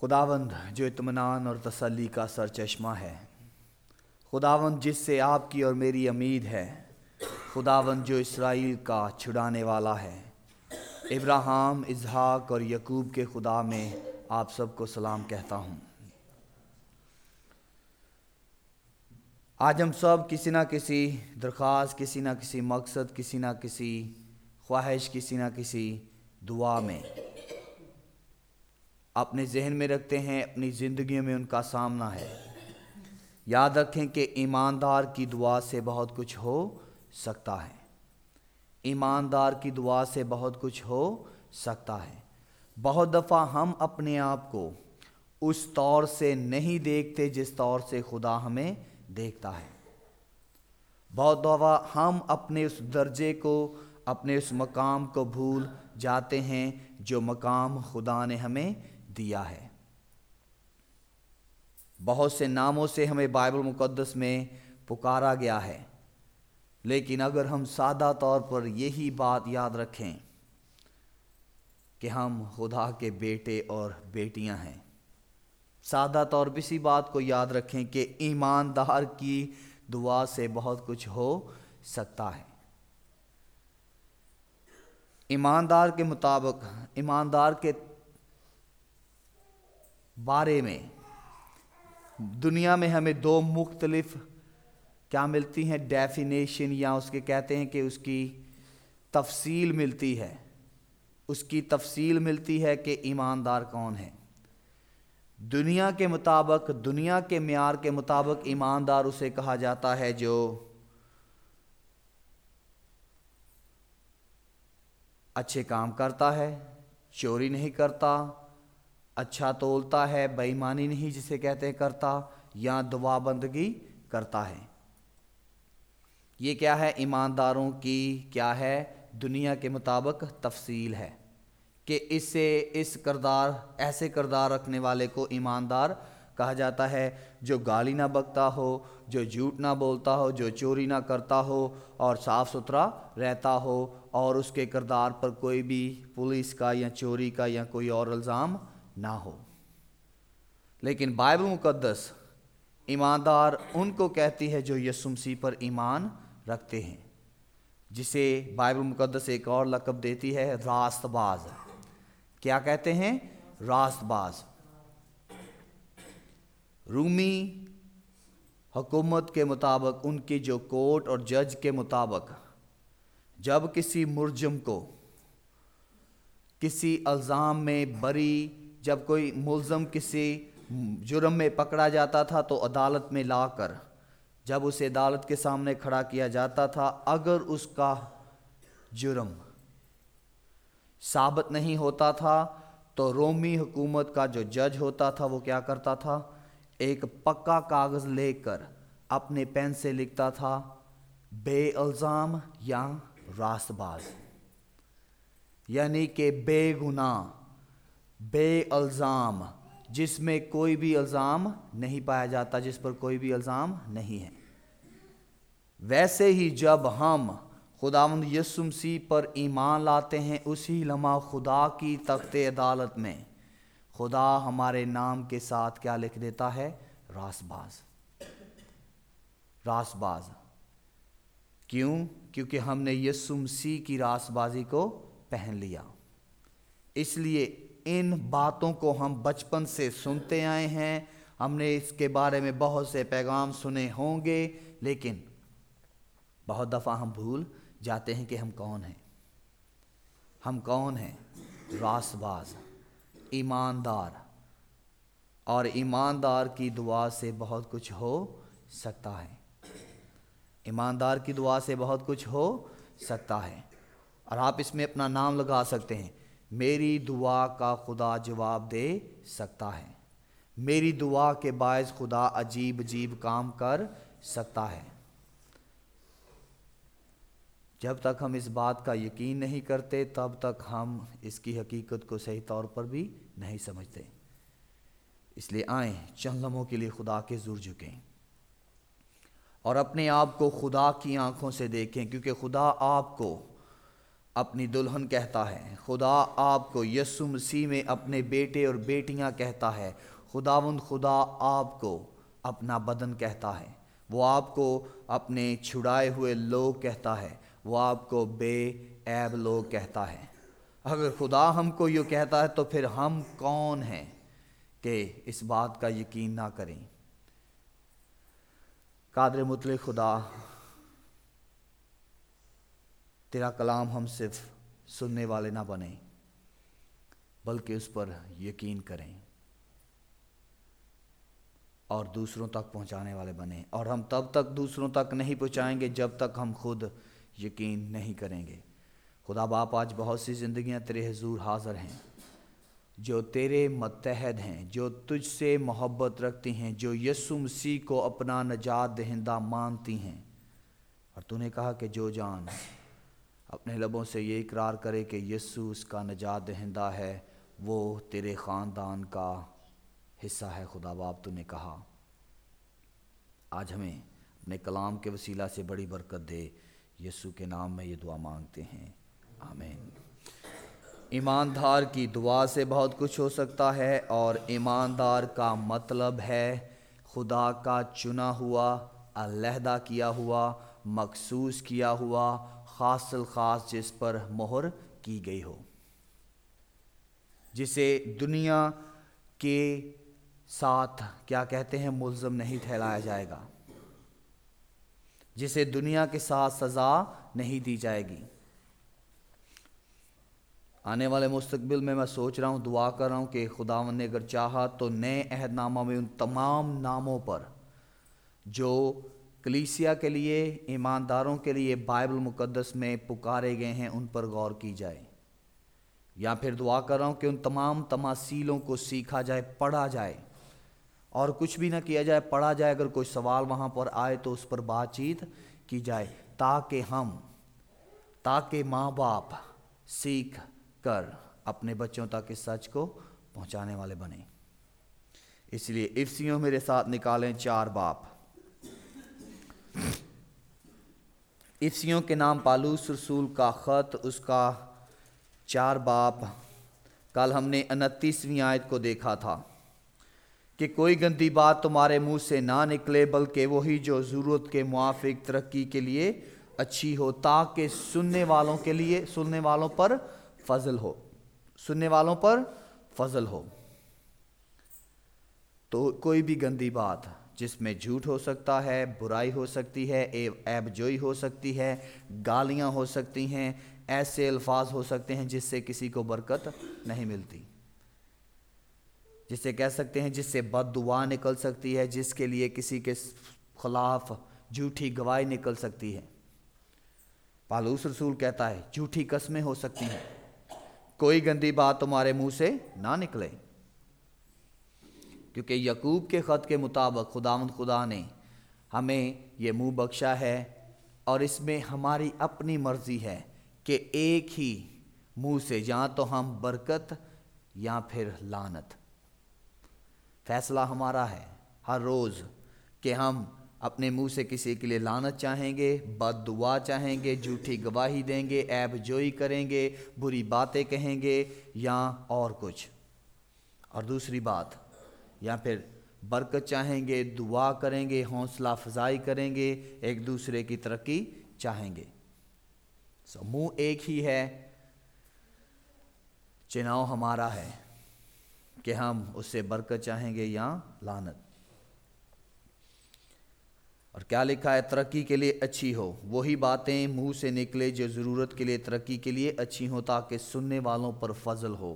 خداوند جو اطمینان اور تسلی کا سرچشمہ ہے، خداوند جس سے آپ کی اور میری امید ہے، خداوند جو اسرائیل کا چھڑانے والا ہے، ابراہیم، اسحاق اور یعقوب کے خدا میں آپ سب کو سلام کہتا ہوں۔ آج ہم سب کسی نہ کسی درخواست، کسی نہ کسی مقصد، کسی نہ کسی خواہش، کسی نہ کسی دعا میں اپنے ذہن میں رکھتے ہیں، اپنی زندگیوں میں ان کا سامنا ہے۔ یاد رکھیں کہ ایماندار کی دعا سے بہت کچھ ہو سکتا ہے۔ ایماندار کی دعا سے بہت کچھ ہو سکتا ہے۔ بہت دفعہ ہم اپنے آپ کو اس طور سے نہیں دیکھتے جس طور سے خدا ہمیں دیکھتا ہے۔ بہت دفعہ ہم اپنے اس درجے کو، اپنے اس مقام کو بھول جاتے ہیں جو مقام خدا نے ہمیں دیا ہے۔ بہت سے ناموں سے ہمیں بائبل مقدس میں پکارا گیا ہے، لیکن اگر ہم سادہ طور پر یہی بات یاد رکھیں کہ ہم خدا کے بیٹے اور بیٹیاں ہیں، سادہ طور پر اسی بات کو یاد رکھیں کہ ایماندار کی دعا سے بہت کچھ ہو سکتا ہے۔ ایماندار کے مطابق، ایماندار کے بارے میں دنیا میں ہمیں دو مختلف کیا ملتی ہیں ڈیفینیشن، یا اس کے کہتے ہیں کہ اس کی تفصیل ملتی ہے۔ اس کی تفصیل ملتی ہے کہ ایماندار کون ہے۔ دنیا کے مطابق، دنیا کے معیار کے مطابق ایماندار اسے کہا جاتا ہے جو اچھے کام کرتا ہے، چوری نہیں کرتا، اچھا تولتا ہے، بے ایمانی نہیں جسے کہتے ہیں کرتا، یا دعا بندگی کرتا ہے۔ یہ کیا ہے؟ ایمانداروں کی کیا ہے؟ دنیا کے مطابق تفصیل ہے کہ اس کردار، ایسے کردار رکھنے والے کو ایماندار کہا جاتا ہے جو گالی نہ بکتا ہو، جو جھوٹ نہ بولتا ہو، جو چوری نہ کرتا ہو اور صاف ستھرا رہتا ہو، اور اس کے کردار پر کوئی بھی پولیس کا یا چوری کا یا کوئی اور الزام نہ ہو۔ لیکن بائبل مقدس ایماندار ان کو کہتی ہے جو یسوع مسیح پر ایمان رکھتے ہیں، جسے بائبل مقدس ایک اور لقب دیتی ہے، راست باز۔ کیا کہتے ہیں؟ راست باز۔ رومی حکومت کے مطابق، ان کی جو کورٹ اور جج کے مطابق، جب کسی ملزم کو کسی الزام میں بری، جب کوئی ملزم کسی جرم میں پکڑا جاتا تھا تو عدالت میں لا کر جب اسے عدالت کے سامنے کھڑا کیا جاتا تھا، اگر اس کا جرم ثابت نہیں ہوتا تھا تو رومی حکومت کا جو جج ہوتا تھا وہ کیا کرتا تھا؟ ایک پکا کاغذ لے کر اپنے پین سے لکھتا تھا، بے الزام یا راست باز، یعنی کہ بے گناہ، بے الزام، جس میں کوئی بھی الزام نہیں پایا جاتا، جس پر کوئی بھی الزام نہیں ہے۔ ویسے ہی جب ہم خداوند یسوع مسیح پر ایمان لاتے ہیں، اسی لمحہ خدا کی تخت عدالت میں خدا ہمارے نام کے ساتھ کیا لکھ دیتا ہے؟ راست باز۔ راست باز۔ کیوں؟ کیونکہ ہم نے یسوع مسیح کی راست بازی کو پہن لیا۔ اس لیے ان باتوں کو ہم بچپن سے سنتے آئے ہیں، ہم نے اس کے بارے میں بہت سے پیغام سنے ہوں گے، لیکن بہت دفعہ ہم بھول جاتے ہیں کہ ہم کون ہیں۔ ہم کون ہیں؟ راست باز، ایماندار۔ اور ایماندار کی دعا سے بہت کچھ ہو سکتا ہے۔ ایماندار کی دعا سے بہت کچھ ہو سکتا ہے، اور آپ اس میں اپنا نام لگا سکتے ہیں۔ میری دعا کا خدا جواب دے سکتا ہے، میری دعا کے باعث خدا عجیب عجیب کام کر سکتا ہے۔ جب تک ہم اس بات کا یقین نہیں کرتے، تب تک ہم اس کی حقیقت کو صحیح طور پر بھی نہیں سمجھتے۔ اس لیے آئیں چند لمحوں کے لیے خدا کے حضور جھکیں اور اپنے آپ کو خدا کی آنکھوں سے دیکھیں، کیونکہ خدا آپ کو اپنی دلہن کہتا ہے، خدا آپ کو یسوع مسیح میں اپنے بیٹے اور بیٹیاں کہتا ہے، خداوند خدا آپ کو اپنا بدن کہتا ہے، وہ آپ کو اپنے چھڑائے ہوئے لوگ کہتا ہے، وہ آپ کو بے عیب لوگ کہتا ہے۔ اگر خدا ہم کو یہ کہتا ہے تو پھر ہم کون ہیں کہ اس بات کا یقین نہ کریں؟ قادر مطلق خدا، تیرا کلام ہم صرف سننے والے نہ بنیں بلکہ اس پر یقین کریں اور دوسروں تک پہنچانے والے بنیں، اور ہم تب تک دوسروں تک نہیں پہنچائیں گے جب تک ہم خود یقین نہیں کریں گے۔ خدا باپ، آج بہت سی زندگیاں تیرے حضور حاضر ہیں جو تیرے متحد ہیں، جو تجھ سے محبت رکھتی ہیں، جو یسوع مسیح کو اپنا نجات دہندہ مانتی ہیں، اور تو نے کہا کہ جو جان اپنے لبوں سے یہ اقرار کرے کہ یسوع اس کا نجات دہندہ ہے، وہ تیرے خاندان کا حصہ ہے۔ خدا باپ، تو نے کہا آج ہمیں اپنے کلام کے وسیلہ سے بڑی برکت دے، یسوع کے نام میں یہ دعا مانگتے ہیں، آمین۔ ایماندار کی دعا سے بہت کچھ ہو سکتا ہے، اور ایماندار کا مطلب ہے خدا کا چنا ہوا، علیحدہ کیا ہوا، مخصوص کیا ہوا، خاص الخاص، جس پر مہر کی گئی ہو، جسے دنیا کے ساتھ کیا کہتے ہیں ملزم نہیں ٹھہرایا جائے گا، جسے دنیا کے ساتھ سزا نہیں دی جائے گی۔ آنے والے مستقبل میں سوچ رہا ہوں، دعا کر رہا ہوں کہ خداوند نے اگر چاہا تو نئے عہد نامہ میں ان تمام ناموں پر جو کلیسیا کے لیے، ایمانداروں کے لیے بائبل مقدس میں پکارے گئے ہیں، ان پر غور کی جائے، یا پھر دعا کر رہا ہوں کہ ان تمام تماثیلوں کو سیکھا جائے، پڑھا جائے، اور کچھ بھی نہ کیا جائے، پڑھا جائے، اگر کوئی سوال وہاں پر آئے تو اس پر بات چیت کی جائے، تاکہ ماں باپ سیکھ کر اپنے بچوں تک اس سچ کو پہنچانے والے بنیں۔ اس لیے افسیوں میرے ساتھ نکالیں 4 باب۔ افسیوں کے نام پالوس رسول کا خط، اس کا 4 باب۔ کل ہم نے 29ویں آیت کو دیکھا تھا کہ کوئی گندی بات تمہارے منہ سے نہ نکلے، بلکہ وہی جو ضرورت کے موافق ترقی کے لیے اچھی ہو، تاکہ سننے والوں پر فضل ہو۔ تو کوئی بھی گندی بات جس میں جھوٹ ہو سکتا ہے، برائی ہو سکتی ہے، عیب جوئی ہو سکتی ہے، گالیاں ہو سکتی ہیں، ایسے الفاظ ہو سکتے ہیں جس سے کسی کو برکت نہیں ملتی، جسے کہہ سکتے ہیں جس سے بد دعا نکل سکتی ہے، جس کے لیے کسی کے خلاف جھوٹی گواہی نکل سکتی ہے۔ پالوس رسول کہتا ہے جھوٹی قسمیں ہو سکتی ہیں، کوئی گندی بات تمہارے منہ سے نہ نکلے، کیونکہ یعقوب کے خط کے مطابق خداوند خدا نے ہمیں یہ منہ بخشا ہے، اور اس میں ہماری اپنی مرضی ہے کہ ایک ہی منہ سے یا تو ہم برکت یا پھر لعنت، فیصلہ ہمارا ہے ہر روز کہ ہم اپنے منہ سے کسی کے لیے لعنت چاہیں گے، بد دعا چاہیں گے، جھوٹی گواہی دیں گے، عیب جوئی کریں گے، بری باتیں کہیں گے، یا اور کچھ، اور دوسری بات، یا پھر برکت چاہیں گے، دعا کریں گے، حوصلہ افزائی کریں گے، ایک دوسرے کی ترقی چاہیں گے۔ منہ ایک ہی ہے، چناؤ ہمارا ہے کہ ہم اس سے برکت چاہیں گے یا لعنت۔ اور کیا لکھا ہے؟ ترقی کے لیے اچھی ہو، وہی باتیں منہ سے نکلے جو ضرورت کے لیے ترقی کے لیے اچھی ہوں، تاکہ سننے والوں پر فضل ہو۔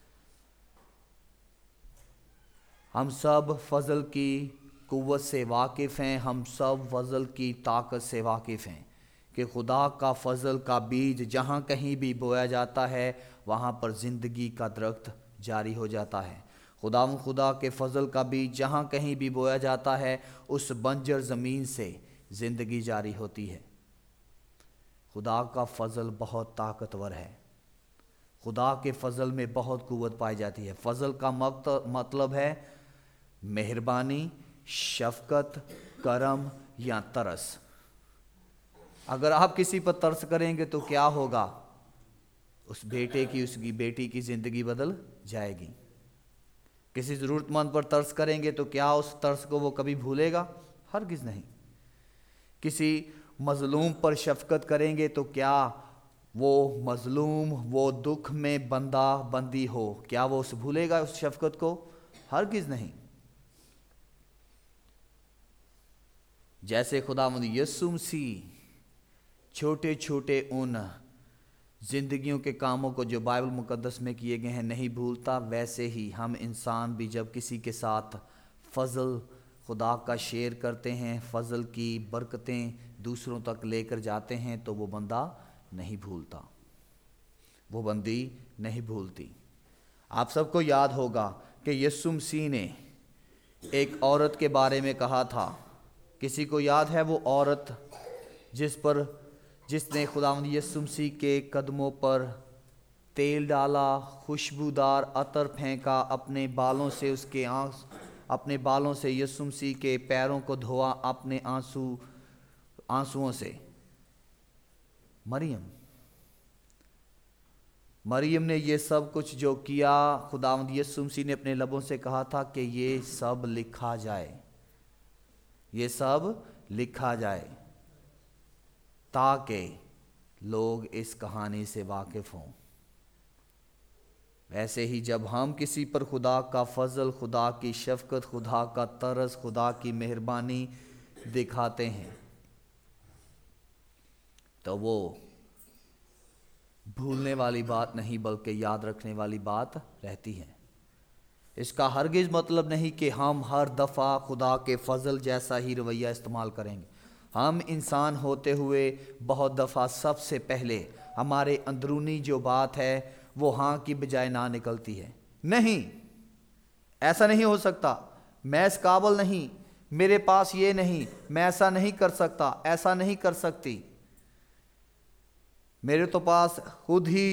ہم سب فضل کی قوت سے واقف ہیں، ہم سب فضل کی طاقت سے واقف ہیں کہ خدا کا فضل کا بیج جہاں کہیں بھی بویا جاتا ہے، وہاں پر زندگی کا درخت جاری ہو جاتا ہے۔ خدا کے فضل کا بیج جہاں کہیں بھی بویا جاتا ہے، اس بنجر زمین سے زندگی جاری ہوتی ہے۔ خدا کا فضل بہت طاقتور ہے، خدا کے فضل میں بہت قوت پائی جاتی ہے۔ فضل کا مطلب ہے مہربانی، شفقت، کرم یا ترس۔ اگر آپ کسی پر ترس کریں گے تو کیا ہوگا؟ اس بیٹے کی اس کی بیٹی کی زندگی بدل جائے گی۔ کسی ضرورت مند پر ترس کریں گے تو کیا اس ترس کو وہ کبھی بھولے گا؟ ہرگز نہیں۔ کسی مظلوم پر شفقت کریں گے تو کیا وہ مظلوم وہ دکھ میں بندہ بندی ہو، کیا وہ اسے بھولے گا اس شفقت کو؟ ہرگز نہیں۔ جیسے خداوند یسوع مسیح چھوٹے چھوٹے ان زندگیوں کے کاموں کو جو بائبل مقدس میں کیے گئے ہیں نہیں بھولتا، ویسے ہی ہم انسان بھی جب کسی کے ساتھ فضل خدا کا شیئر کرتے ہیں، فضل کی برکتیں دوسروں تک لے کر جاتے ہیں تو وہ بندہ نہیں بھولتا، وہ بندی نہیں بھولتی۔ آپ سب کو یاد ہوگا کہ یسوع مسیح نے ایک عورت کے بارے میں کہا تھا، کسی کو یاد ہے وہ عورت جس نے خداوند یسوع مسیح کے قدموں پر تیل ڈالا، خوشبودار عطر پھینکا، اپنے بالوں سے یسوع مسیح کے پیروں کو دھویا اپنے آنسوؤں سے؟ مریم نے یہ سب کچھ جو کیا، خداوند یسوع مسیح نے اپنے لبوں سے کہا تھا کہ یہ سب لکھا جائے، یہ سب لکھا جائے تاکہ لوگ اس کہانی سے واقف ہوں۔ ویسے ہی جب ہم کسی پر خدا کا فضل، خدا کی شفقت، خدا کا ترس، خدا کی مہربانی دکھاتے ہیں تو وہ بھولنے والی بات نہیں بلکہ یاد رکھنے والی بات رہتی ہے۔ اس کا ہرگز مطلب نہیں کہ ہم ہر دفعہ خدا کے فضل جیسا ہی رویہ استعمال کریں گے۔ ہم انسان ہوتے ہوئے بہت دفعہ سب سے پہلے ہمارے اندرونی جو بات ہے وہ ہاں کی بجائے نہ نکلتی ہے۔ نہیں، ایسا نہیں ہو سکتا، میں اس قابل نہیں، میرے پاس یہ نہیں، میں ایسا نہیں کر سکتا، ایسا نہیں کر سکتی، میرے تو پاس خود ہی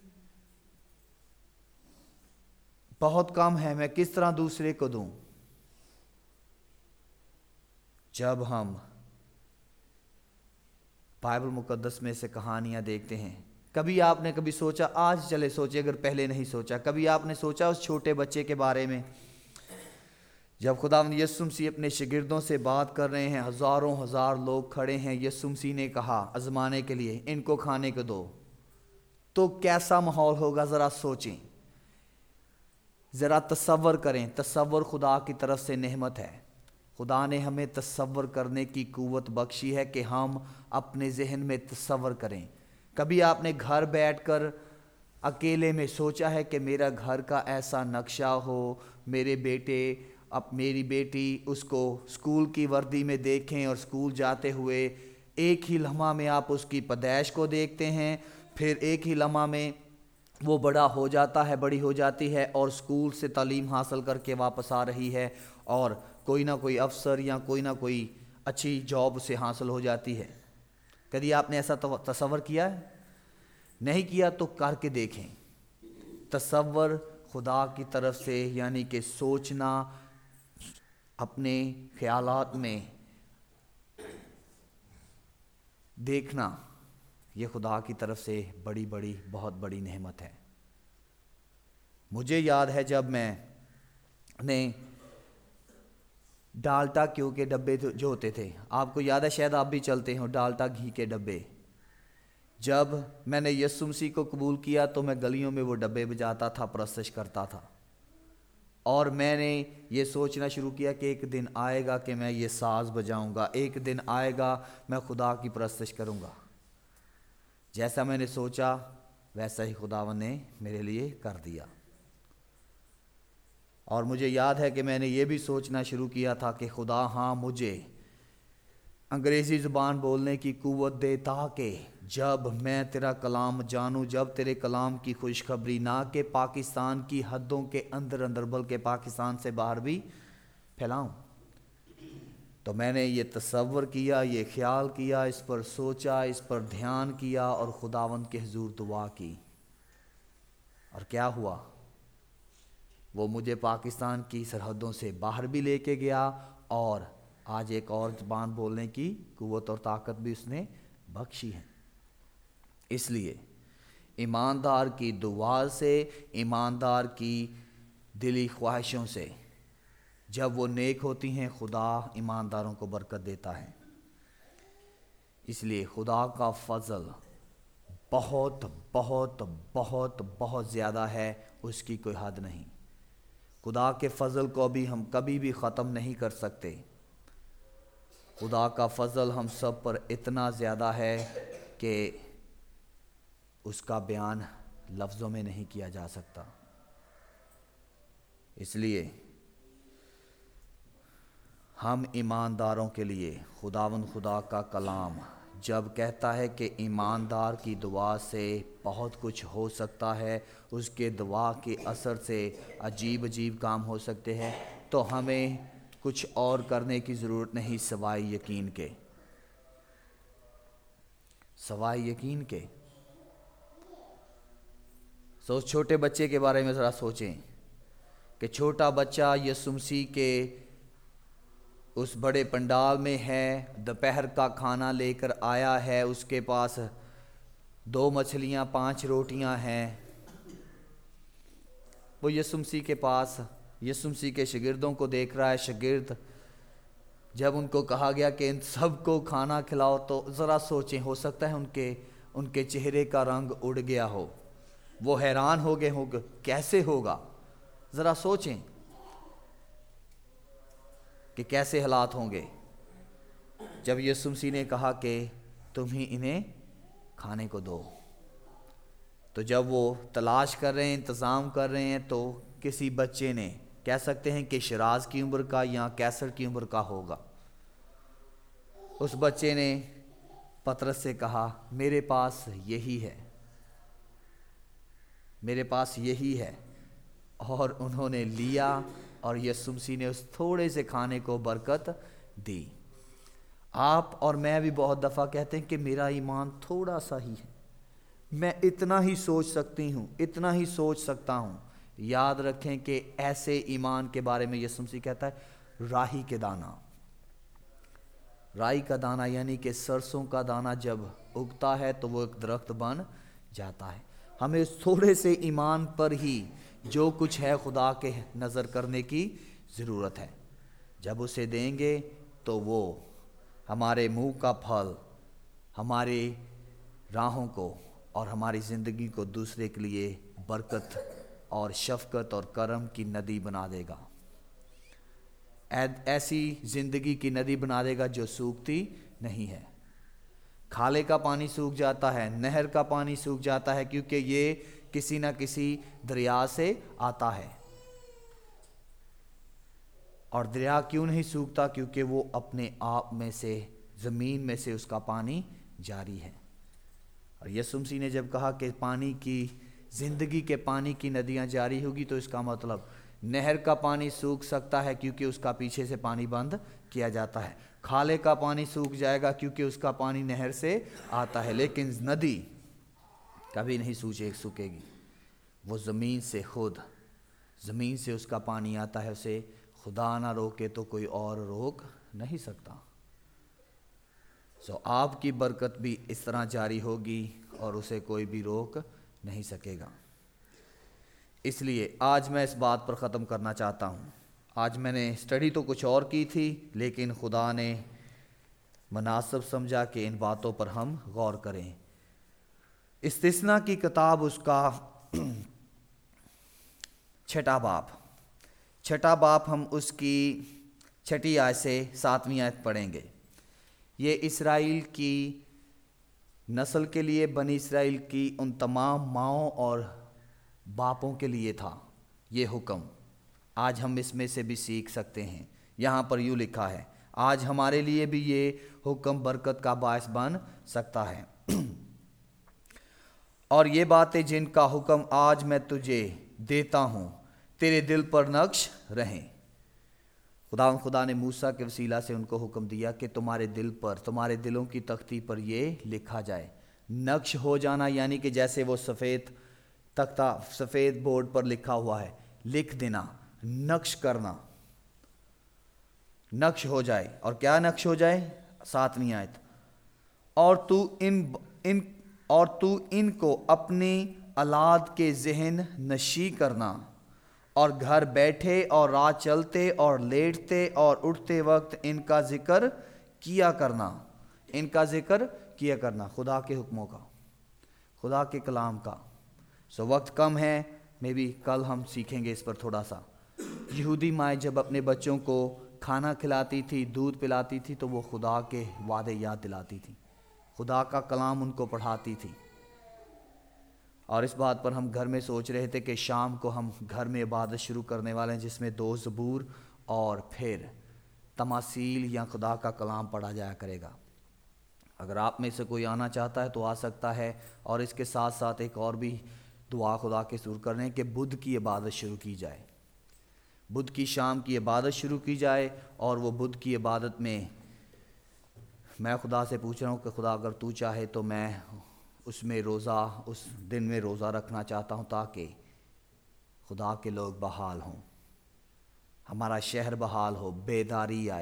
بہت کم ہے، میں کس طرح دوسرے کو دوں؟ جب ہم بائبل مقدس میں سے کہانیاں دیکھتے ہیں، کبھی آپ نے کبھی سوچا، آج چلے سوچے اگر پہلے نہیں سوچا، کبھی آپ نے سوچا اس چھوٹے بچے کے بارے میں جب خداوند یسوع مسیح اپنے شاگردوں سے بات کر رہے ہیں، ہزاروں ہزار لوگ کھڑے ہیں، یسوع مسیح نے کہا آزمانے کے لیے ان کو کھانے کو دو، تو کیسا ماحول ہوگا؟ ذرا سوچیں، ذرا تصور کریں۔ تصور خدا کی طرف سے نعمت ہے۔ خدا نے ہمیں تصور کرنے کی قوت بخشی ہے کہ ہم اپنے ذہن میں تصور کریں۔ کبھی آپ نے گھر بیٹھ کر اکیلے میں سوچا ہے کہ میرا گھر کا ایسا نقشہ ہو، میرے بیٹے میری بیٹی اس کو اسکول کی وردی میں دیکھیں اور اسکول جاتے ہوئے ایک ہی لمحہ میں آپ اس کی پیدائش کو دیکھتے ہیں، پھر ایک ہی لمحہ میں وہ بڑا ہو جاتا ہے، بڑی ہو جاتی ہے اور اسکول سے تعلیم حاصل کر کے واپس آ رہی ہے اور کوئی نہ کوئی افسر یا کوئی نہ کوئی اچھی جاب اسے حاصل ہو جاتی ہے۔ کبھی آپ نے ایسا تصور کیا ہے؟ نہیں کیا تو کر کے دیکھیں۔ تصور خدا کی طرف سے، یعنی کہ سوچنا، اپنے خیالات میں دیکھنا، یہ خدا کی طرف سے بہت بڑی نعمت ہے۔ مجھے یاد ہے جب میں نے ڈالٹا گھی کے ڈبے جو ہوتے تھے، آپ کو یاد ہے، شاید آپ بھی چلتے ہوں، ڈالٹا گھی کے ڈبے، جب میں نے یسوع مسیح کو قبول کیا تو میں گلیوں میں وہ ڈبے بجاتا تھا، پرستش کرتا تھا، اور میں نے یہ سوچنا شروع کیا کہ ایک دن آئے گا کہ میں یہ ساز بجاؤں گا، ایک دن آئے گا میں خدا کی پرستش کروں گا۔ جیسا میں نے سوچا ویسا ہی خداوند نے میرے لیے کر دیا۔ اور مجھے یاد ہے کہ میں نے یہ بھی سوچنا شروع کیا تھا کہ خدا ہاں مجھے انگریزی زبان بولنے کی قوت دے تاکہ جب میں تیرا کلام جانوں، جب تیرے کلام کی خوشخبری نہ کہ پاکستان کی حدوں کے اندر بلکہ پاکستان سے باہر بھی پھیلاؤں۔ تو میں نے یہ تصور کیا، یہ خیال کیا، اس پر سوچا، اس پر دھیان کیا اور خداوند کے حضور دعا کی، اور کیا ہوا؟ وہ مجھے پاکستان کی سرحدوں سے باہر بھی لے کے گیا اور آج ایک اور زبان بولنے کی قوت اور طاقت بھی اس نے بخشی ہے۔ اس لیے ایماندار کی دعا سے، ایماندار کی دلی خواہشوں سے جب وہ نیک ہوتی ہیں، خدا ایمانداروں کو برکت دیتا ہے۔ اس لیے خدا کا فضل بہت بہت بہت بہت زیادہ ہے، اس کی کوئی حد نہیں۔ خدا کے فضل کو بھی ہم کبھی بھی ختم نہیں کر سکتے۔ خدا کا فضل ہم سب پر اتنا زیادہ ہے کہ اس کا بیان لفظوں میں نہیں کیا جا سکتا۔ اس لیے ہم ایمانداروں کے لیے خداوند خدا کا کلام جب کہتا ہے کہ ایماندار کی دعا سے بہت کچھ ہو سکتا ہے، اس کے دعا کے اثر سے عجیب عجیب کام ہو سکتے ہیں، تو ہمیں کچھ اور کرنے کی ضرورت نہیں سوائے یقین کے، سوائے یقین کے۔ چھوٹے بچے کے بارے میں ذرا سوچیں کہ چھوٹا بچہ یسوع مسیح کے اس بڑے پنڈال میں ہے، دوپہر کا کھانا لے کر آیا ہے، اس کے پاس 2 مچھلیاں 5 روٹیاں ہیں۔ وہ یسوع مسیح کے پاس یسوع مسیح کے شاگردوں کو دیکھ رہا ہے۔ شاگرد جب ان کو کہا گیا کہ ان سب کو کھانا کھلاؤ، تو ذرا سوچیں، ہو سکتا ہے ان کے چہرے کا رنگ اڑ گیا ہو، وہ حیران ہو گئے ہوں گے کیسے ہوگا۔ ذرا سوچیں کہ کیسے حالات ہوں گے جب یسوع مسیح نے کہا کہ تم ہی انہیں کھانے کو دو۔ تو جب وہ تلاش کر رہے ہیں، انتظام کر رہے ہیں، تو کسی بچے نے، کہہ سکتے ہیں کہ شراز کی عمر کا یا کیسر کی عمر کا ہوگا، اس بچے نے پطرس سے کہا میرے پاس یہی ہے، میرے پاس یہی ہے، اور انہوں نے لیا اور یسوع مسیح نے اس تھوڑے سے کھانے کو برکت دی۔ آپ اور میں بھی بہت دفعہ کہتے ہیں کہ میرا ایمان تھوڑا سا ہی ہے، میں اتنا ہی سوچ سکتی ہوں، اتنا ہی سوچ سکتا ہوں۔ یاد رکھیں کہ ایسے ایمان کے بارے میں یسوع مسیح کہتا ہے راہی کے دانہ، رائی کا دانہ یعنی کہ سرسوں کا دانہ جب اگتا ہے تو وہ ایک درخت بن جاتا ہے۔ ہمیں اس تھوڑے سے ایمان پر ہی جو کچھ ہے خدا کے نظر کرنے کی ضرورت ہے۔ جب اسے دیں گے تو وہ ہمارے منہ کا پھل، ہماری راہوں کو اور ہماری زندگی کو دوسرے کے لیے برکت اور شفقت اور کرم کی ندی بنا دے گا، ایسی زندگی کی ندی بنا دے گا جو سوکھتی نہیں ہے۔ کھالے کا پانی سوکھ جاتا ہے، نہر کا پانی سوکھ جاتا ہے، کیونکہ یہ کسی نہ کسی دریا سے آتا ہے۔ اور دریا کیوں نہیں سوکھتا؟ کیونکہ وہ اپنے آپ میں سے، زمین میں سے اس کا پانی جاری ہے۔ اور یسوع مسیح نے جب کہا کہ پانی کی، زندگی کے پانی کی ندیاں جاری ہوگی، تو اس کا مطلب نہر کا پانی سوکھ سکتا ہے کیونکہ اس کا پیچھے سے پانی بند کیا جاتا ہے، کھالے کا پانی سوکھ جائے گا کیونکہ اس کا پانی نہر سے آتا ہے، لیکن ندی کبھی نہیں سوکھے گی۔ وہ زمین سے خود، زمین سے اس کا پانی آتا ہے، اسے خدا نہ روکے تو کوئی اور روک نہیں سکتا۔ آپ کی برکت بھی اس طرح جاری ہوگی اور اسے کوئی بھی روک نہیں سکے گا۔ اس لیے آج میں اس بات پر ختم کرنا چاہتا ہوں۔ آج میں نے اسٹڈی تو کچھ اور کی تھی، لیکن خدا نے مناسب سمجھا کہ ان باتوں پر ہم غور کریں۔ استثنا کی کتاب، اس کا 6واں باب ہم اس کی 6 آیت سے 7ویں آیت پڑھیں گے۔ یہ اسرائیل کی نسل کے لیے، بنی اسرائیل کی ان تمام ماؤں اور باپوں کے لیے تھا یہ حکم۔ آج ہم اس میں سے بھی سیکھ سکتے ہیں۔ یہاں پر یوں لکھا ہے، آج ہمارے لیے بھی یہ حکم برکت کا باعث بن سکتا ہے۔ اور یہ باتیں جن کا حکم آج میں تجھے دیتا ہوں تیرے دل پر نقش رہیں۔ خدا نے موسیٰ کے وسیلہ سے ان کو حکم دیا کہ تمہارے دل پر، تمہارے دلوں کی تختی پر یہ لکھا جائے۔ نقش ہو جانا یعنی کہ جیسے وہ سفید تختہ، سفید بورڈ پر لکھا ہوا ہے، لکھ دینا، نقش کرنا، نقش ہو جائے۔ اور کیا نقش ہو جائے؟ 7ویں آیت، اور تو ان کو اپنی اولاد کے ذہن نشی کرنا، اور گھر بیٹھے اور راہ چلتے اور لیٹتے اور اٹھتے وقت ان کا ذکر کیا کرنا، ان کا ذکر کیا کرنا، خدا کے حکموں کا، خدا کے کلام کا۔ وقت کم ہے، میں بھی کل ہم سیکھیں گے اس پر تھوڑا سا۔ یہودی مائیں جب اپنے بچوں کو کھانا کھلاتی تھی، دودھ پلاتی تھی، تو وہ خدا کے وعدے یاد دلاتی تھی، خدا کا کلام ان کو پڑھاتی تھی۔ اور اس بات پر ہم گھر میں سوچ رہے تھے کہ شام کو ہم گھر میں عبادت شروع کرنے والے ہیں، جس میں 2 زبور اور پھر تماثیل یا خدا کا کلام پڑھا جایا کرے گا۔ اگر آپ میں سے کوئی آنا چاہتا ہے تو آ سکتا ہے، اور اس کے ساتھ ساتھ ایک اور بھی دعا خدا کے سر کرنے کہ بدھ کی عبادت شروع کی جائے، بدھ کی شام کی عبادت شروع کی جائے۔ اور وہ بدھ کی عبادت میں میں خدا سے پوچھ رہا ہوں کہ خدا اگر تو چاہے تو میں اس دن میں روزہ رکھنا چاہتا ہوں، تاکہ خدا کے لوگ بحال ہوں، ہمارا شہر بحال ہو، بیداری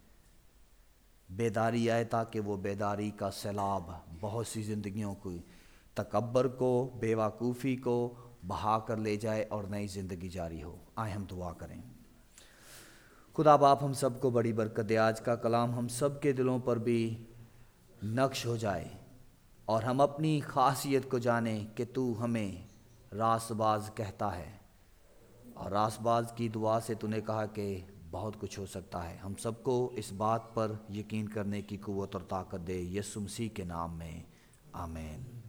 آئے تاکہ وہ بیداری کا سیلاب بہت سی زندگیوں کو، تکبر کو، بے وقوفی کو بہا کر لے جائے اور نئی زندگی جاری ہو۔ آئے ہم دعا کریں۔ خدا باپ ہم سب کو بڑی برکت دے، آج کا کلام ہم سب کے دلوں پر بھی نقش ہو جائے، اور ہم اپنی خاصیت کو جانیں کہ تو ہمیں راست باز کہتا ہے، اور راست باز کی دعا سے تو نے کہا کہ بہت کچھ ہو سکتا ہے۔ ہم سب کو اس بات پر یقین کرنے کی قوت اور طاقت دے، یسوع مسیح کے نام میں، آمین۔